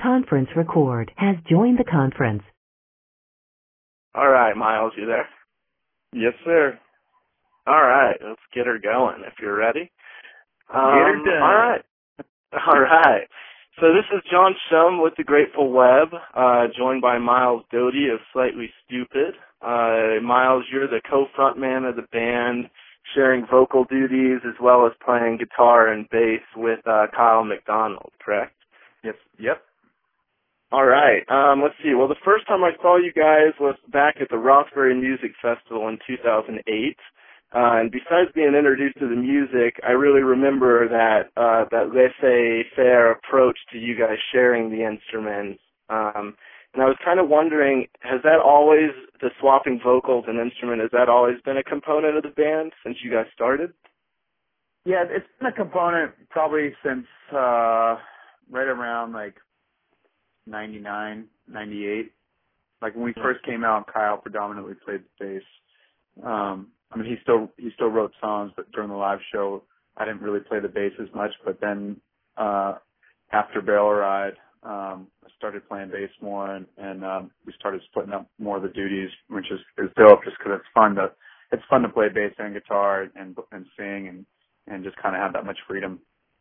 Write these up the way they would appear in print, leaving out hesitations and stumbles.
conference record has joined the conference. All right, Miles, you there? Yes, sir. All right, let's get her going if you're ready. Get her done. All right. So this is John Shum with the Grateful Web, joined by Miles Doty of Slightly Stoopid. Miles, you're the co-frontman of the band, sharing vocal duties as well as playing guitar and bass with Kyle McDonald, correct? Yes. Yep. All right. Let's see. Well, the first time I saw you guys was back at the Roxbury Music Festival in 2008. And besides being introduced to the music, I really remember that laissez-faire approach to you guys sharing the instruments. And I was kind of wondering, has that always, the swapping vocals and instrument, has that always been a component of the band since you guys started? Yeah, it's been a component probably since right around like 99, 98. Like when we first came out, Kyle predominantly played the bass. I mean, he still wrote songs, but during the live show, I didn't really play the bass as much. But then after Barrel Ride, I started playing bass more, and we started splitting up more of the duties, which is dope, just because it's fun to play bass and guitar and sing and just kind of have that much freedom.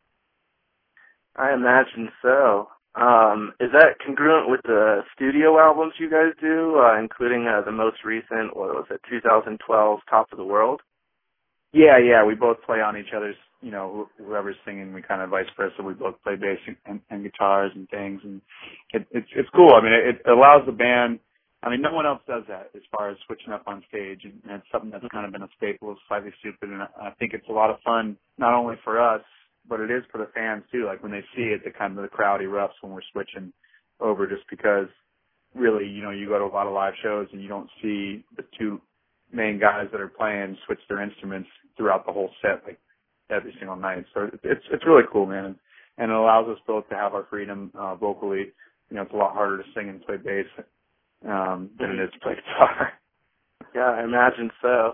I imagine so. Is that congruent with the studio albums you guys do, including the most recent, what was it, 2012 Top of the World? Yeah, we both play on each other's, whoever's singing, we kind of vice versa. We both play bass and guitars and things, and it's cool. I mean, it allows the band, I mean, no one else does that as far as switching up on stage, and it's something that's kind of been a staple of Slightly Stoopid, and I think it's a lot of fun, not only for us, but it is for the fans too. Like when they see it, the crowd erupts when we're switching over, just because really, you go to a lot of live shows and you don't see the two main guys that are playing switch their instruments throughout the whole set, like every single night. So it's really cool, man. And it allows us both to have our freedom vocally. It's a lot harder to sing and play bass than it is to play guitar. Yeah, I imagine so.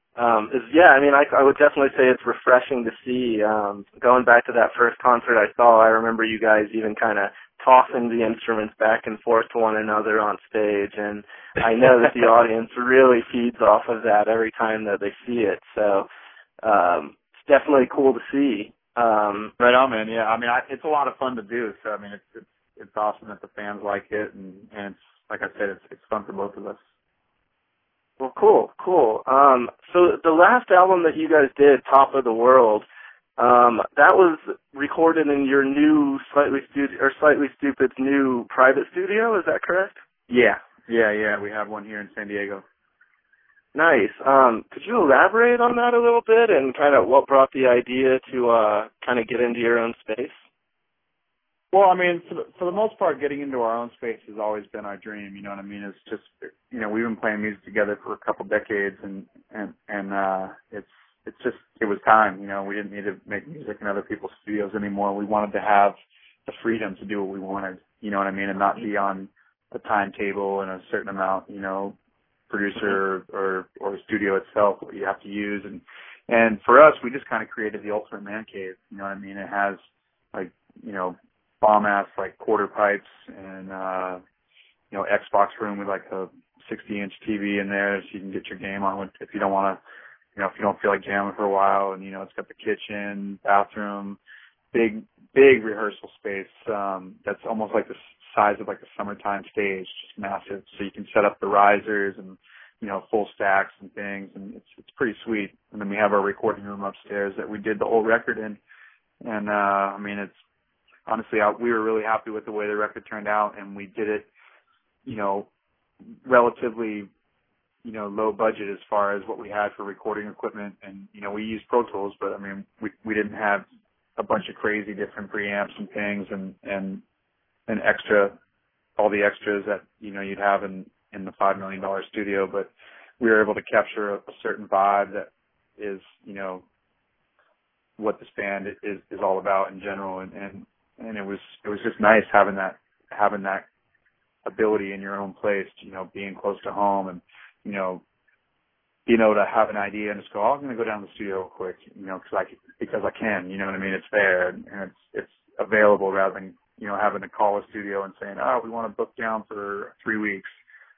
I would definitely say it's refreshing to see. Going back to that first concert I saw, I remember you guys even kind of tossing the instruments back and forth to one another on stage, and I know that the audience really feeds off of that every time that they see it. So it's definitely cool to see. Right on, man. Yeah, I mean, it's a lot of fun to do. So I mean, it's awesome that the fans like it, and it's, like I said, it's fun for both of us. Well, cool. So the last album that you guys did, Top of the World, that was recorded in your new Slightly Stoopid's new private studio. Is that correct? Yeah. We have one here in San Diego. Nice. Could you elaborate on that a little bit and kind of what brought the idea to kind of get into your own space? Well, I mean, for the most part, getting into our own space has always been our dream. You know what I mean? It's just, we've been playing music together for a couple decades, and it's just, it was time. We didn't need to make music in other people's studios anymore. We wanted to have the freedom to do what we wanted. You know what I mean? And not be on a timetable and a certain amount, producer or studio itself, what you have to use. And for us, we just kind of created the ultimate man cave. You know what I mean? It has bomb-ass quarter pipes and Xbox room with like a 60-inch TV in there, so you can get your game on if you don't want to, if you don't feel like jamming for a while. And it's got the kitchen, bathroom, big rehearsal space that's almost like the size of like a summertime stage, just massive. So you can set up the risers and full stacks and things, and it's pretty sweet. And then we have our recording room upstairs that we did the whole record in, and I mean, it's honestly, we were really happy with the way the record turned out, and we did it, relatively, low budget as far as what we had for recording equipment. And, we used Pro Tools, but I mean, we didn't have a bunch of crazy different preamps and things and all the extras that, you'd have in the $5 million studio. But we were able to capture a certain vibe that is, what this band is all about in general. And it was just nice having that ability in your own place, being close to home and, being able to have an idea and just go, I'm going to go down to the studio real quick, because I can, you know what I mean? It's there and it's available rather than, having to call a studio and saying, oh, we want to book down for 3 weeks,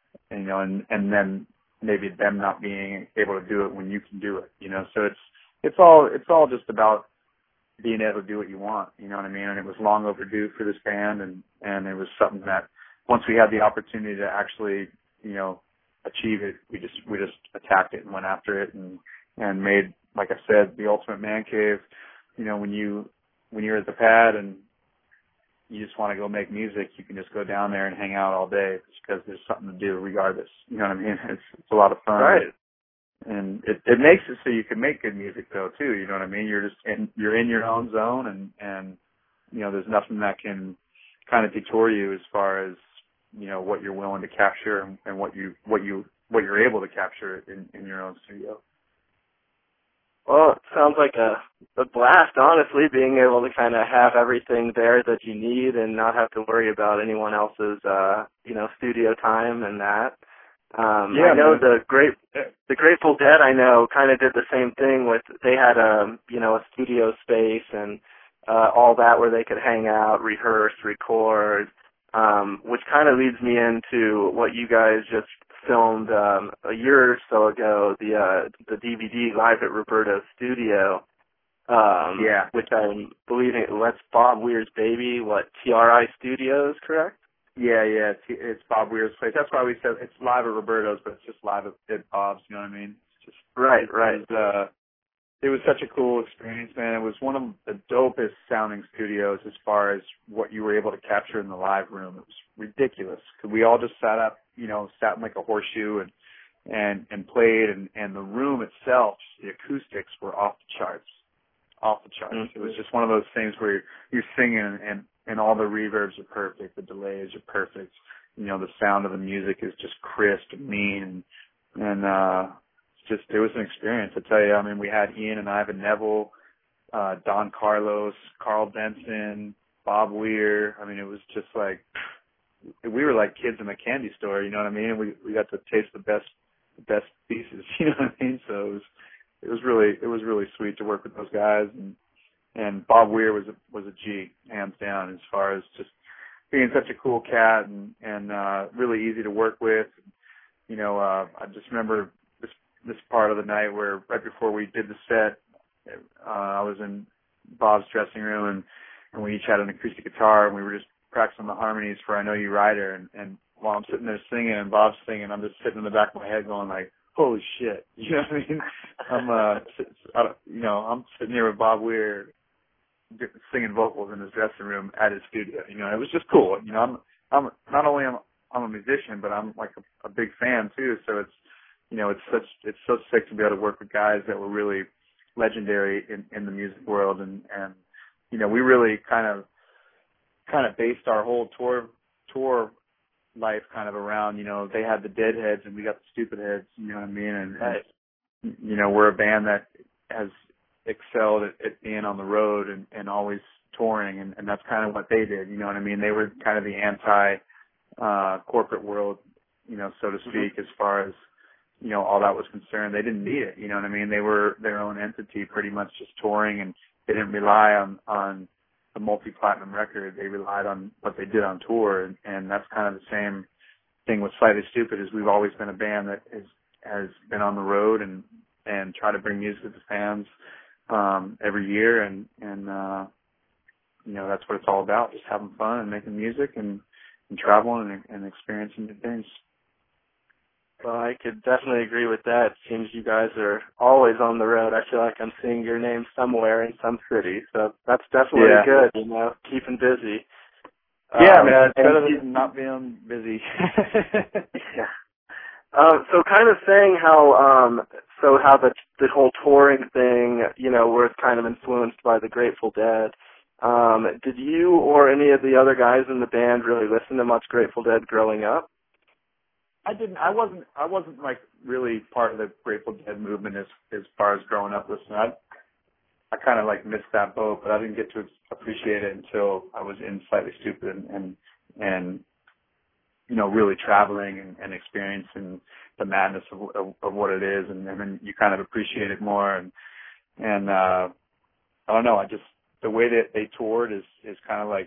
and then maybe them not being able to do it when you can do it, So it's all just about being able to do what you want, you know what I mean? And it was long overdue for this band, and it was something that once we had the opportunity to actually, achieve it, we just attacked it and went after it and made, like I said, the ultimate man cave. When you're at the pad and you just want to go make music, you can just go down there and hang out all day because there's something to do regardless. You know what I mean? It's a lot of fun. Right. And it makes it so you can make good music though too. You know what I mean? You're in your own zone and there's nothing that can kind of detour you as far as what you're willing to capture and what you're able to capture in your own studio. Well, it sounds like a blast, honestly, being able to kind of have everything there that you need and not have to worry about anyone else's, studio time and that. I know the Grateful Dead, I know, kind of did the same thing with, they had a studio space and all that where they could hang out, rehearse, record, which kind of leads me into what you guys just filmed a year or so ago, the DVD Live at Roberto's Studio, which I'm believing that's Bob Weir's baby, TRI Studios, correct? Yeah, it's Bob Weir's place. That's why we said it's live at Roberto's, but it's just live at Bob's, you know what I mean? It's just, right. It was such a cool experience, man. It was one of the dopest sounding studios as far as what you were able to capture in the live room. It was ridiculous. We all just sat in like a horseshoe and played, and the room itself, the acoustics were off the charts. Mm-hmm. It was just one of those things where you're singing and all the reverbs are perfect, the delays are perfect. The sound of the music is just crisp and mean, and it was an experience, I tell you. I mean, we had Ian and Ivan Neville, Don Carlos, Carl Benson, Bob Weir. I mean, it was just like, we were like kids in a candy store, you know what I mean? We got to taste the best pieces, you know what I mean? So it was really sweet to work with those guys, and Bob Weir was a G, hands down, as far as just being such a cool cat and really easy to work with. I just remember this part of the night where right before we did the set, I was in Bob's dressing room and we each had an acoustic guitar and we were just practicing the harmonies for I Know You Rider, and while I'm sitting there singing and Bob's singing, I'm just sitting in the back of my head going like, holy shit, you know what I mean? I'm sitting here with Bob Weir singing vocals in his dressing room at his studio. It was just cool. I'm not only I'm a musician, but I'm like a big fan too. So it's so sick to be able to work with guys that were really legendary in the music world, and we really kind of based our whole tour life kind of around, they had the Deadheads and we got the Stupid Heads, you know what I mean? And we're a band that has excelled at being on the road and always touring, and that's kind of what they did, you know what I mean? They were kind of the anti corporate world, so to speak, as far as all that was concerned. They didn't need it, you know what I mean? They were their own entity, pretty much just touring, and they didn't rely on the multi-platinum record. They relied on what they did on tour, and that's kind of the same thing with Slightly Stupid. Is we've always been a band that has been on the road and try to bring music to fans every year, and that's what it's all about, just having fun and making music and traveling and experiencing new things. Well, I could definitely agree with that. It seems you guys are always on the road. I feel like I'm seeing your name somewhere in some city, so that's definitely good, keeping busy. Man, it's better than not being busy. Yeah. So kind of saying how the whole touring thing, was kind of influenced by the Grateful Dead. Did you or any of the other guys in the band really listen to much Grateful Dead growing up? I didn't. I wasn't like really part of the Grateful Dead movement as far as growing up listening. I kind of like missed that boat, but I didn't get to appreciate it until I was in Slightly Stupid and really traveling and experiencing the madness of what it is, and then you kind of appreciate it more. And I don't know. The way that they toured is kind of like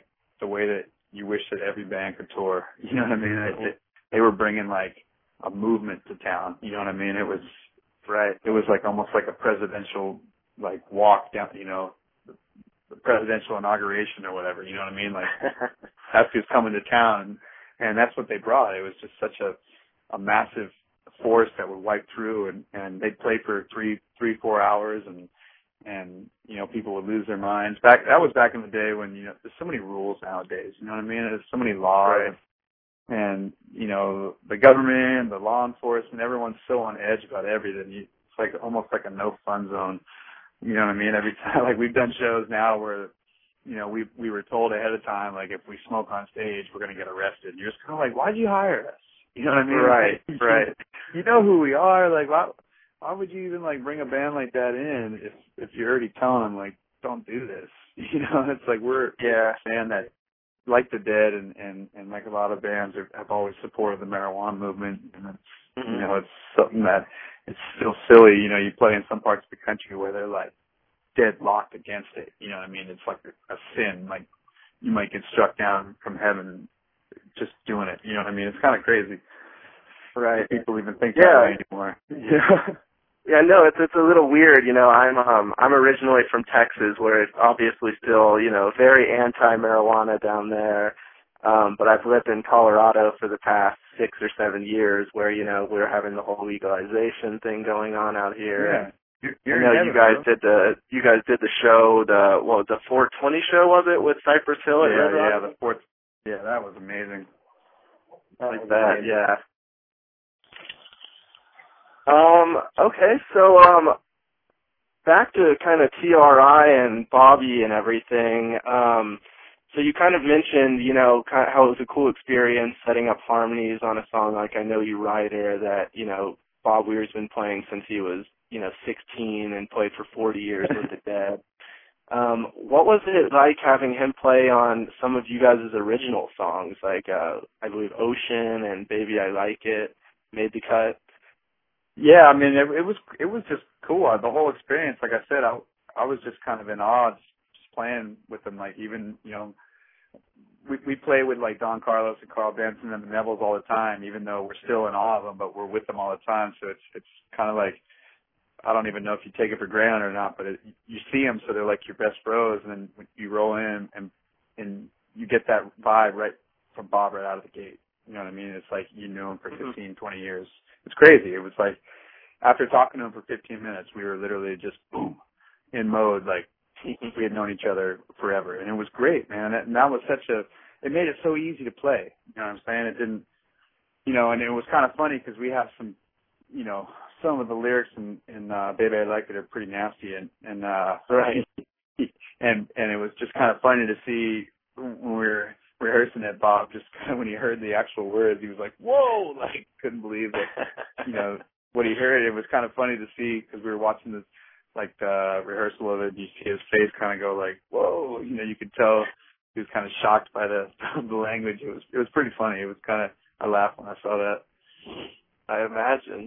the way that you wish that every band could tour. You know what I mean? They were bringing like a movement to town. You know what I mean? It was right. It was like almost like a presidential like walk down. You know, the presidential inauguration or whatever. You know what I mean? Like that's who's coming to town, and that's what they brought. It was just such a massive force that would wipe through, and they'd play for 3-4 hours, and you know, people would lose their minds. That was back in the day when, you know, there's so many rules nowadays. You know what I mean? There's so many laws, right. and you know, the government, the law enforcement, everyone's so on edge about everything. It's like almost like a no fun zone. You know what I mean? Every time, like we've done shows now where, you know, we were told ahead of time, like if we smoke on stage, we're going to get arrested. And you're just kind of like, why'd you hire us? You know what I mean? Right, like, right. You know who we are. Like, why would you even like bring a band like that in if you're already telling them like, don't do this? You know, it's like we're a band that, like the Dead and like a lot of bands have always supported the marijuana movement, and it's, you know, it's something that it's still silly. You know, you play in some parts of the country where they're like deadlocked against it. You know what I mean? It's like a sin. Like you might get struck down from heaven just doing it. You know what I mean? It's kind of crazy. Right. People even think that way anymore. Yeah. Yeah, no, it's a little weird, you know. I'm originally from Texas, where it's obviously still, you know, very anti-marijuana down there. But I've lived in Colorado for the past 6 or 7 years, where, you know, we're having the whole legalization thing going on out here. Yeah. I know you guys did the show, the 420 show, was it, with Cypress Hill? That was amazing. Like that, yeah. Okay, so back to kind of TRI and Bobby and everything. So you kind of mentioned, you know, how it was a cool experience setting up harmonies on a song like I Know You Rider that, you know, Bob Weir's been playing since he was, you know, 16 and played for 40 years with the Dead. What was it like having him play on some of you guys' original songs, like I believe Ocean and Baby I Like It made the cut? Yeah, I mean, it was just cool. The whole experience, like I said, I was just kind of in awe just playing with them. Like even, you know, we play with like Don Carlos and Carl Benson and the Nevilles all the time, even though we're still in awe of them, but we're with them all the time. So it's kind of like, I don't even know if you take it for granted or not, but you see them, so they're like your best bros, and then when you roll in and you get that vibe right from Bob right out of the gate. You know what I mean? It's like you knew him for 15, 20 years. It's crazy. It was like after talking to him for 15 minutes, we were literally just boom in mode, like we had known each other forever, and it was great, man. And that was it made it so easy to play. You know what I'm saying? It didn't, you know, and it was kind of funny because we have some, you know, some of the lyrics in Baby I Like It are pretty nasty, and right. and it was just kind of funny to see when we were rehearsing it, Bob just kind of, when he heard the actual words, he was like, whoa, like couldn't believe that, you know, what he heard. It was kind of funny to see because we were watching this, like the rehearsal of it, and you see his face kind of go like, whoa, you know, you could tell he was kind of shocked by the language. It was pretty funny. It was kind of, I laughed when I saw that. I imagine.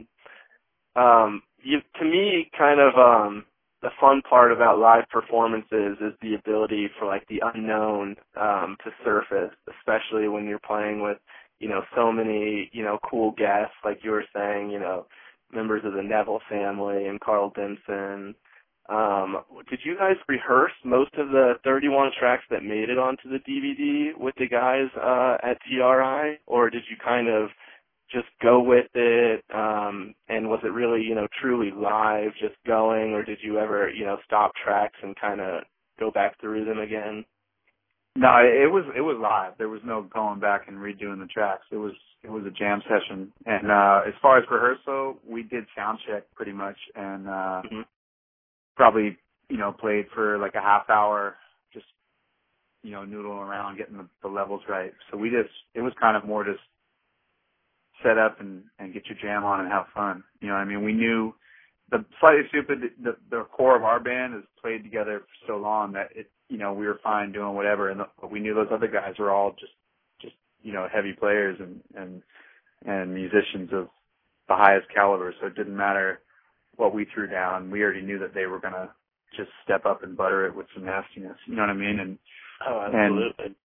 To me, kind of, the fun part about live performances is the ability for like the unknown to surface, especially when you're playing with, you know, so many, you know, cool guests, like you were saying, you know, members of the Neville family and Carl Benson. Did you guys rehearse most of the 31 tracks that made it onto the DVD with the guys at TRI, or did you kind of just go with it, and was it really, you know, truly live, just going, or did you ever, you know, stop tracks and kind of go back through them again? No, it was live. There was no going back and redoing the tracks. It was a jam session. And as far as rehearsal, we did sound check pretty much, and probably, you know, played for like a half hour, just, you know, noodling around, getting the levels right. So it was kind of more just set up and get your jam on and have fun. You know what I mean? We knew the Slightly Stoopid, the core of our band has played together for so long that it, you know, we were fine doing whatever, but we knew those other guys were all just you know, heavy players and musicians of the highest caliber, so it didn't matter what we threw down. We already knew that they were gonna just step up and butter it with some nastiness. You know what I mean? Absolutely.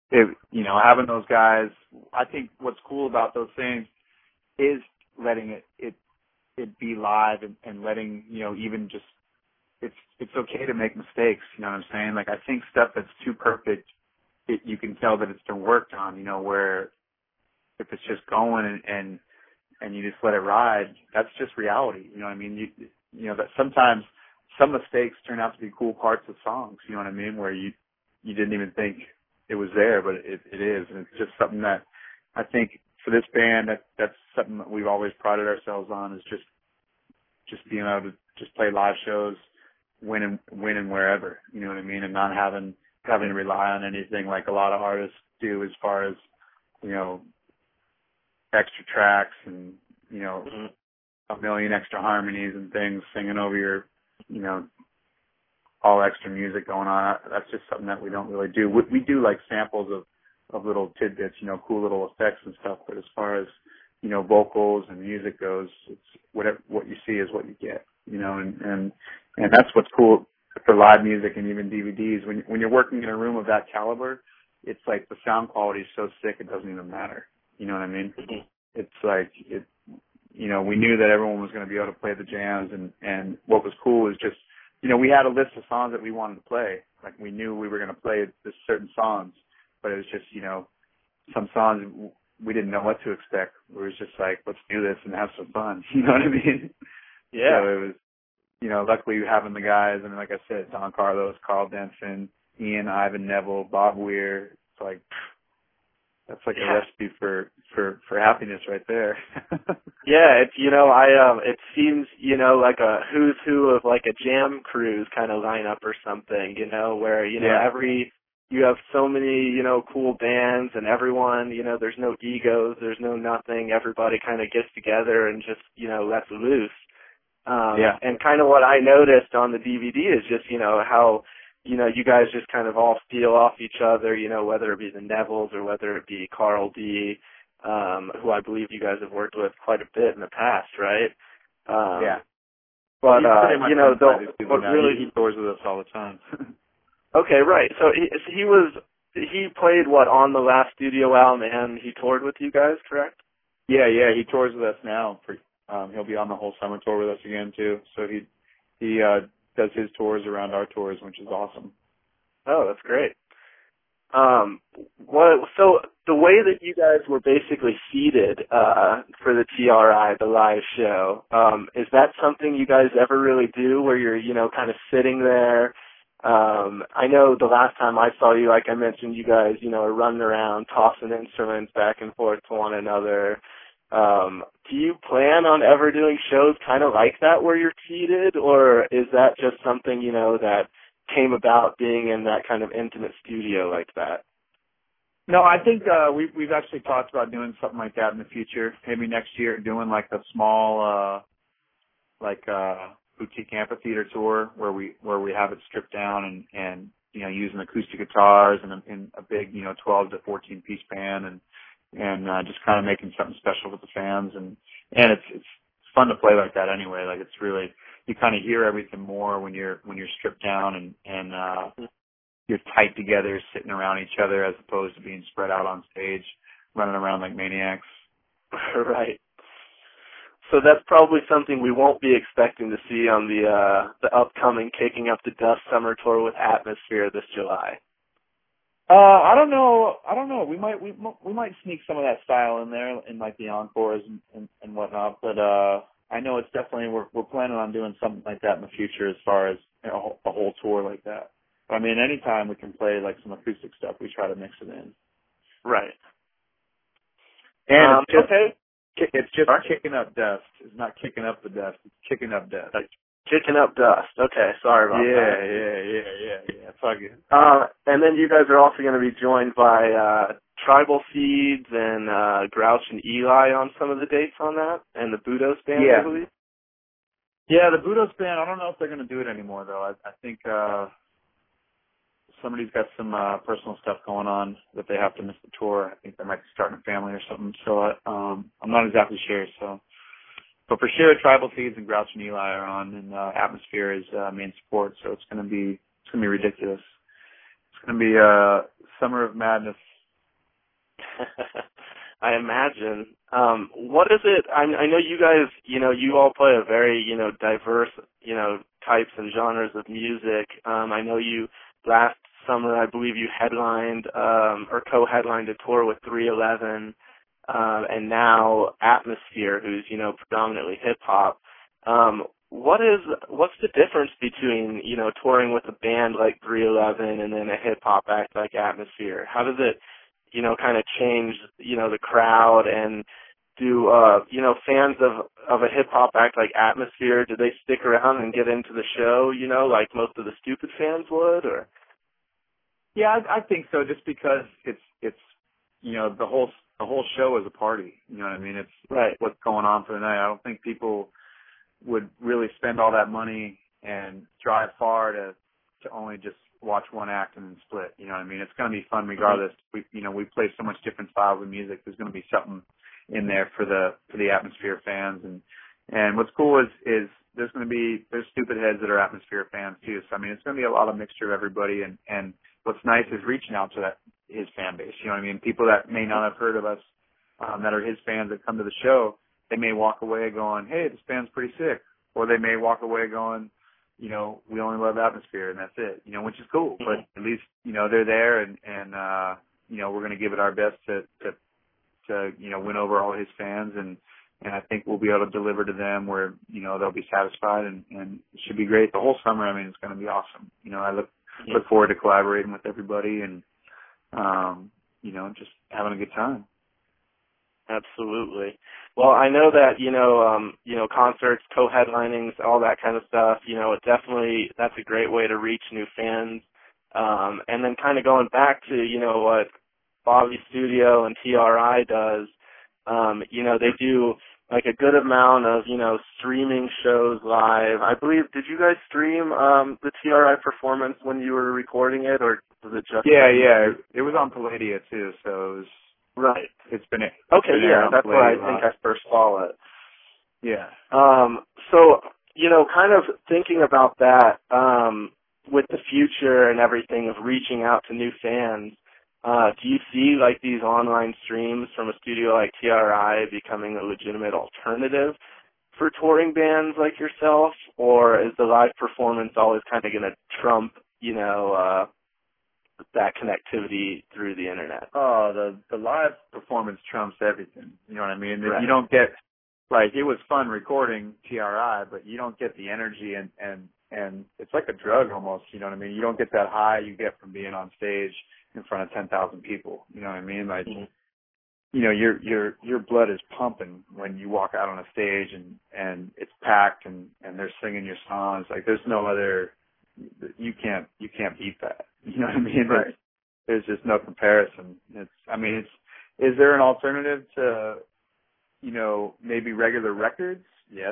having those guys, I think what's cool about those things is letting it be live and letting, even just, it's okay to make mistakes, you know what I'm saying? Like, I think stuff that's too perfect, you can tell that it's been worked on, where if it's just going and you just let it ride, that's just reality, you know what I mean? That sometimes some mistakes turn out to be cool parts of songs, you know what I mean, where you didn't even think it was there, but it is, and it's just something that I think for this band, that's something that we've always prided ourselves on, is just being able to just play live shows, win and wherever, you know what I mean, and not having to rely on anything like a lot of artists do as far as, extra tracks and, a million extra harmonies and things, singing over your, all extra music going on. That's just something that we don't really do. We do like samples of little tidbits, cool little effects and stuff, but as far as, vocals and music goes, it's what you see is what you get, and that's what's cool for live music and even DVDs. When you're working in a room of that caliber, it's like the sound quality is so sick it doesn't even matter. You know what I mean? Mm-hmm. It's like we knew that everyone was going to be able to play the jams, and what was cool is just, we had a list of songs that we wanted to play. Like, we knew we were going to play this certain songs, but it was just, some songs we didn't know what to expect. It was just like, let's do this and have some fun. You know what I mean? Yeah. So it was, luckily having the guys, and like I said, Don Carlos, Carl Denson, Ian, Ivan Neville, Bob Weir. It's like, that's like a recipe for happiness right there. Yeah, it's, it seems, like a who's who of like a jam cruise kind of lineup or something, where, you have so many, cool bands, and everyone, there's no egos, there's no nothing. Everybody kind of gets together and just, lets loose. And kind of what I noticed on the DVD is just, how, you guys just kind of all steal off each other, whether it be the Nevilles or whether it be Carl D., who I believe you guys have worked with quite a bit in the past, right? Yeah. But, what really... He tours with us all the time. Okay, right. So he played, on the last studio album, and he toured with you guys, correct? Yeah, he tours with us now. He'll be on the whole summer tour with us again, too. So he does his tours around our tours, which is awesome. Oh, that's great. So the way that you guys were basically seated for the TRI, the live show, is that something you guys ever really do, where you're, kind of sitting there? I know the last time I saw you, like I mentioned, you guys, are running around, tossing instruments back and forth to one another. Do you plan on ever doing shows kind of like that where you're seated, or is that just something, that came about being in that kind of intimate studio like that? No, I think we've actually talked about doing something like that in the future. Maybe next year, doing like a small boutique amphitheater tour where we have it stripped down and using acoustic guitars and a big 12 to 14 piece band and just kind of making something special with the fans and it's fun to play like that anyway. Like, it's really, you kind of hear everything more when you're stripped down and you're tight together, sitting around each other, as opposed to being spread out on stage, running around like maniacs. Right. So that's probably something we won't be expecting to see on the upcoming Kicking Up the Dust summer tour with Atmosphere this July. I don't know. We might sneak some of that style in there in like the encores and whatnot. But I know it's definitely we're planning on doing something like that in the future, as far as a whole tour like that. But, I mean, anytime we can play like some acoustic stuff, we try to mix it in. Right. And okay. It's just kicking up dust. It's not kicking up the dust. It's kicking up dust. Kicking up dust. Okay, sorry about that. Yeah. It's all good. And then you guys are also going to be joined by Tribal Seeds and Grouch and Eli on some of the dates on that, and the Budos band, I believe. Yeah, the Budos band, I don't know if they're going to do it anymore, though. I think somebody's got some personal stuff going on that they have to miss the tour. I think they might be starting a family or something. So I'm not exactly sure. But for sure, Tribal Seeds and Grouch and Eli are on, and Atmosphere is main support. So it's gonna be ridiculous. It's gonna be Summer of Madness I imagine. What is it? I know you guys, you all play a very, diverse, types and genres of music. I know you last summer, I believe you headlined or co-headlined a tour with 311, and now Atmosphere, who's, predominantly hip hop. What's the difference between, touring with a band like 311 and then a hip hop act like Atmosphere? How does it, kind of change, the crowd, and do, fans of a hip hop act like Atmosphere, do they stick around and get into the show, like most of the Stupid fans would, or? Yeah, I think so, just because it's the whole show is a party. You know what I mean? It's right. What's going on for the night. I don't think people would really spend all that money and drive far to only just watch one act and then split. You know what I mean? It's going to be fun regardless. Mm-hmm. We play so much different styles of music. There's going to be something in there for the Atmosphere fans, and what's cool is there's Stupid heads that are Atmosphere fans too. So I mean, it's going to be a lot of mixture of everybody, and what's nice is reaching out to his fan base. You know what I mean? People that may not have heard of us, that are his fans that come to the show, they may walk away going, hey, this band's pretty sick. Or they may walk away going, we only love Atmosphere, and that's it, which is cool. Mm-hmm. But at least, they're there, and we're going to give it our best to win over all his fans, and I think we'll be able to deliver to them where, they'll be satisfied, and it should be great. The whole summer, I mean, it's going to be awesome. I look forward to collaborating with everybody and, just having a good time. Absolutely. Well, I know that, concerts, co-headlinings, all that kind of stuff, that's a great way to reach new fans. And then kind of going back to, what Bobby Studio and TRI does, they do like a good amount of, streaming shows live. I believe, did you guys stream the TRI performance when you were recording it, or was it just? Yeah. It was on Palladia too, so it was. Right. It's been okay. Yeah, that's where I think I first saw it. Yeah. So, kind of thinking about that, with the future and everything of reaching out to new fans, do you see like these online streams from a studio like TRI becoming a legitimate alternative for touring bands like yourself, or is the live performance always kind of going to trump, that connectivity through the internet? Oh, the live performance trumps everything. You know what I mean? Right. You don't get, like, it was fun recording TRI, but you don't get the energy and it's like a drug almost. You know what I mean? You don't get that high you get from being on stage in front of 10,000 people. You know what I mean? Like, mm-hmm. Your blood is pumping when you walk out on a stage and it's packed and they're singing your songs. Like, there's no other. You can't beat that. You know what I mean? Right. There's just no comparison. Is there an alternative to, maybe regular records? Yes.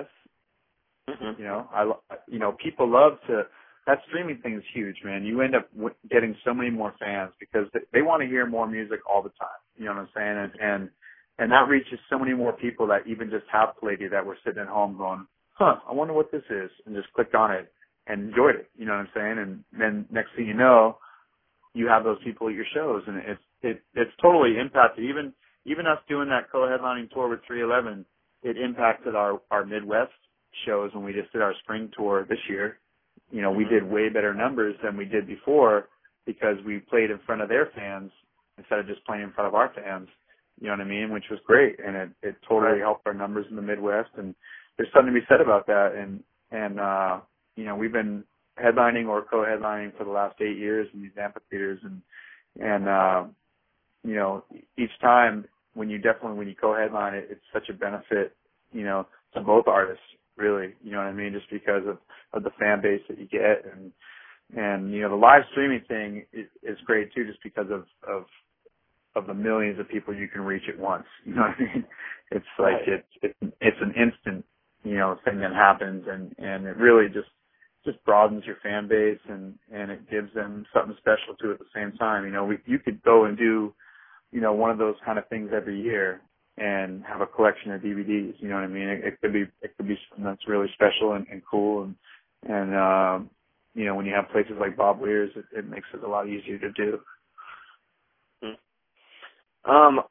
Mm-hmm. People love to. That streaming thing is huge, man. You end up getting so many more fans because they want to hear more music all the time. You know what I'm saying? And that reaches so many more people that even just have Palladia that were sitting at home going, I wonder what this is, and just clicked on it and enjoyed it. You know what I'm saying? And then next thing you know, you have those people at your shows, and it's totally impacted. Even us doing that co-headlining tour with 311, it impacted our Midwest shows when we just did our spring tour this year. We did way better numbers than we did before because we played in front of their fans instead of just playing in front of our fans. You know what I mean? Which was great, and it totally helped our numbers in the Midwest. And there's something to be said about that. And we've been headlining or co-headlining for the last 8 years in these amphitheaters, and each time when you co-headline it, it's such a benefit, to both artists, really. You know what I mean? Just because of the fan base that you get, and the live streaming thing is great too, just because of the millions of people you can reach at once. You know what I mean? It's like it's an instant, thing that happens, and it really just broadens your fan base, and it gives them something special too at the same time. You could go and do, one of those kind of things every year and have a collection of DVDs. You know what I mean? It could be something that's really special and cool, and when you have places like Bob Weir's, it makes it a lot easier to do.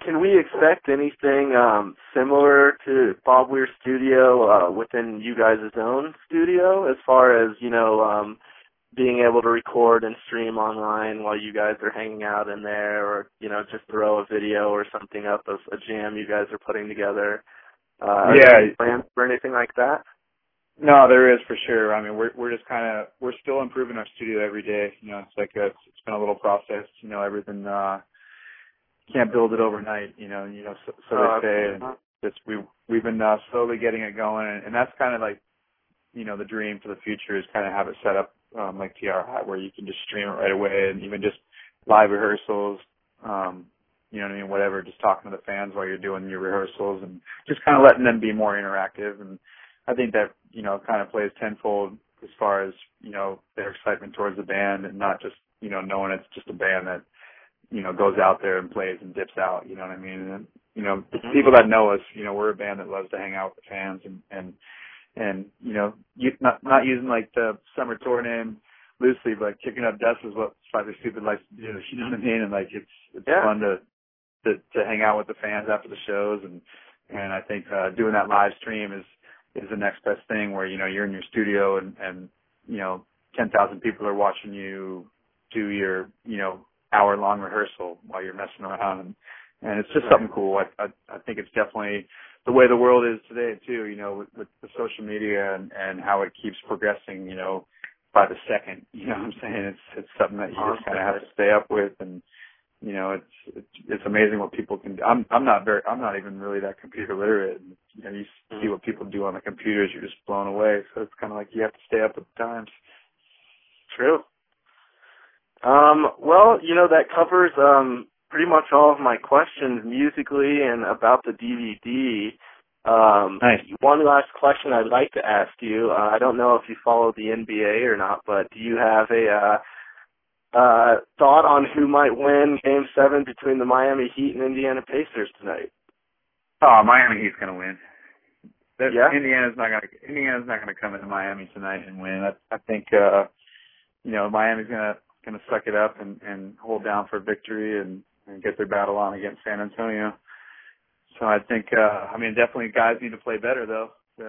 can we expect anything similar to Bob Weir's studio within you guys' own studio, as far as, being able to record and stream online while you guys are hanging out in there, or, just throw a video or something up of a jam you guys are putting together? Are there any plans for anything like that? No, there is for sure. I mean, we're just we're still improving our studio every day. It's like it's been a little process. Everything can't build it overnight. So they say. And just we've been slowly getting it going, and that's kind of like the dream for the future is kind of have it set up like TR, where you can just stream it right away, and even just live rehearsals. Whatever, just talking to the fans while you're doing your rehearsals, and just kind of letting them be more interactive. And I think that, kind of plays tenfold as far as, their excitement towards the band, and not just, knowing it's just a band that, goes out there and plays and dips out, you know what I mean? And, people that know us, we're a band that loves to hang out with the fans, and not using like the summer tour name loosely, but kicking up dust is what Slightly Stoopid likes to do, you know what I mean? And like, it's fun to hang out with the fans after the shows, and I think doing that live stream is the next best thing, where you're in your studio and 10,000 people are watching you do your hour-long rehearsal while you're messing around, and it's just something cool. I think it's definitely the way the world is today too, with the social media and how it keeps progressing, by the second. You know what I'm saying? It's something that you just kind of have to stay up with, and it's amazing what people can do. I'm not even really that computer literate. And, you see what people do on the computers, you're just blown away. So it's kind of like you have to stay up with the times. True. Well, that covers pretty much all of my questions musically and about the DVD. Nice. One last question I'd like to ask you. I don't know if you follow the NBA or not, but do you have a thought on who might win Game 7 between the Miami Heat and Indiana Pacers tonight? Oh, Miami Heat's going to win. Yeah? Indiana's not going to come into Miami tonight and win. I think Miami's going to suck it up and hold down for victory and get their battle on against San Antonio. So I think definitely guys need to play better though.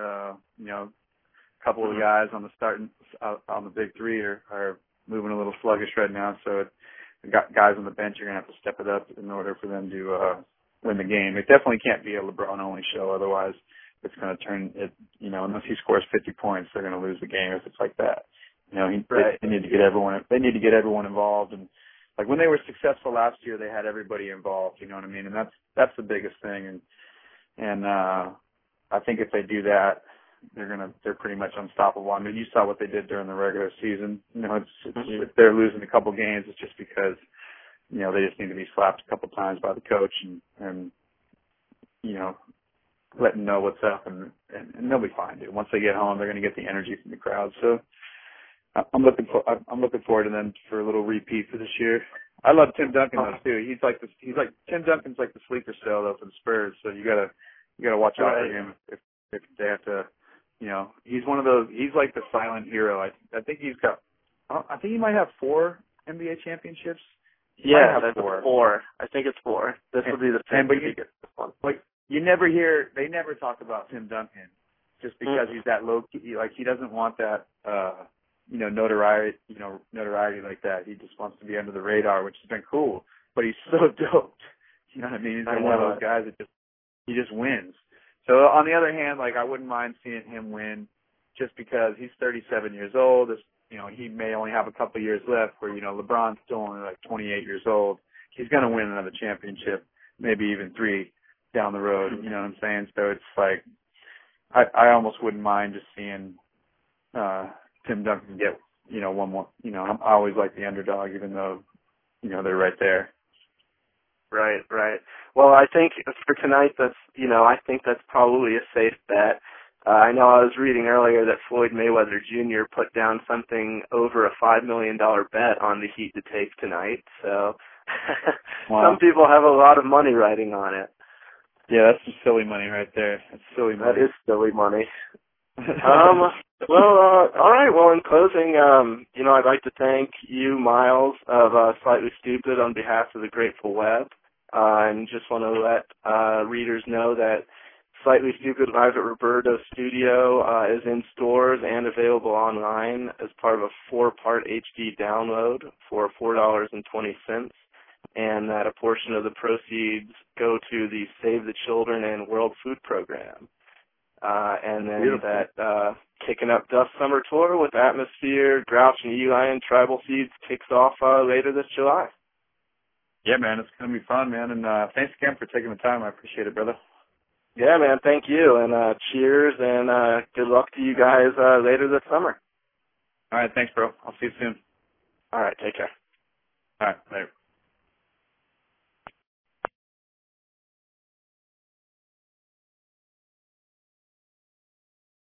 A couple of the guys on the big three are moving a little sluggish right now, so the guys on the bench are going to have to step it up in order for them to win the game. It definitely can't be a LeBron-only show, otherwise it's going to turn it, unless he scores 50 points, they're going to lose the game if it's like that. They need to get everyone involved, and like when they were successful last year, they had everybody involved, you know what I mean? And that's the biggest thing, and I think if they do that, they're pretty much unstoppable. I mean, you saw what they did during the regular season. If they're losing a couple games, it's just because, they just need to be slapped a couple times by the coach and let them know what's up, and they'll be fine, dude. Once they get home, they're going to get the energy from the crowd. So I'm looking forward to them for a little repeat for this year. I love Tim Duncan though too. Tim Duncan's like the sleeper cell though for the Spurs. So you gotta watch out for him if they have to. He's one of those. He's like the silent hero. I think he might have 4 NBA championships. Yeah, that's 4. I think it's 4. This will be the 10th. But they never talk about Tim Duncan just because he's that low key. Like he doesn't want that, notoriety like that. He just wants to be under the radar, which has been cool. But he's so dope. You know what I mean? He's like one of those guys that he just wins. So on the other hand, like I wouldn't mind seeing him win just because he's 37 years old. He may only have a couple of years left where, LeBron's still only like 28 years old. He's going to win another championship, maybe even 3 down the road. You know what I'm saying? So it's like, I almost wouldn't mind just seeing, Tim Duncan get, one more, I always like the underdog even though, they're right there. Right. Well, I think for tonight, I think that's probably a safe bet. I know I was reading earlier that Floyd Mayweather Jr. put down something over a $5 million bet on the Heat to take tonight. So wow. Some people have a lot of money riding on it. Yeah, that's some silly money right there. That's silly money. That is silly money. All right. Well, in closing, I'd like to thank you, Miles, of Slightly Stoopid, on behalf of the Grateful Web. And just want to let readers know that Slightly Stupid Live at Roberto Studio is in stores and available online as part of a 4-part HD download for $4.20, and that a portion of the proceeds go to the Save the Children and World Food Program. And then Beautiful. That Kicking Up Dust Summer Tour with Atmosphere, Grouch, and Eli and Tribal Seeds kicks off later this July. Yeah, man, it's going to be fun, man. And thanks again for taking the time. I appreciate it, brother. Yeah, man, thank you. And cheers, and good luck to you guys later this summer. All right, thanks, bro. I'll see you soon. All right, take care. All right, later.